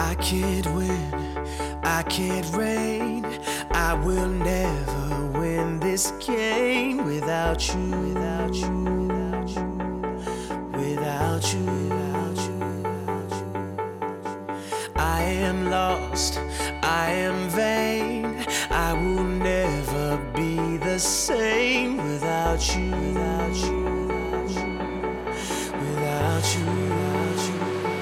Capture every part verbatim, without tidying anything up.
I can't win, I can't reign. I will never win this game without you, without you, without you, without you, without you, without you. I am lost, I am vain. I will never be the same without you, without you, without you, without you, without you.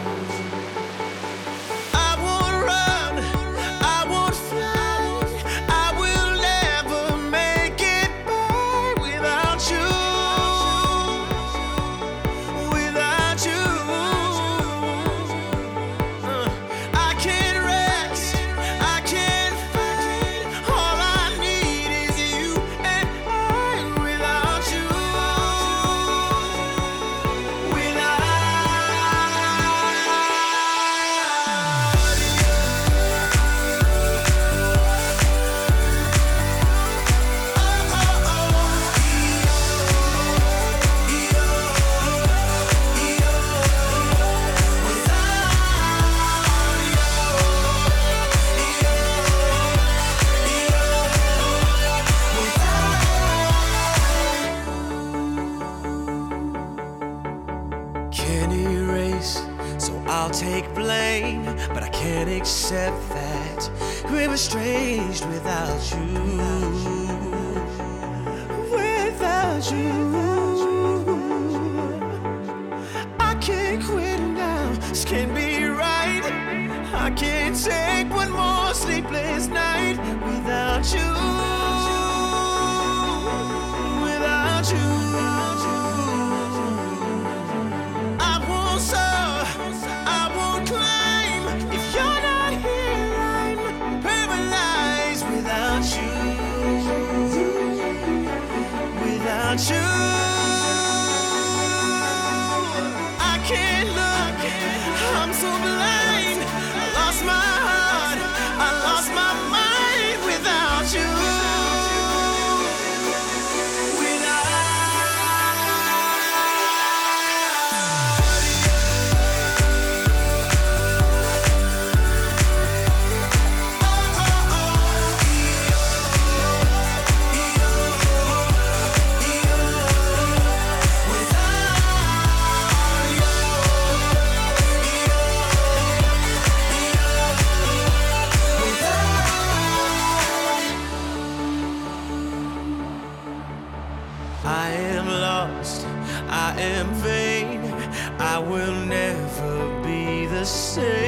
Can't erase, so I'll take blame, but I can't accept that we're estranged without you, without you. I can't quit now, this can't be right. I can't take one more sleepless night without you, without you. Without you, I can't look, I'm so blind. I lost my heart, I lost my mind without you. I am lost, I am vain. I will never be the same.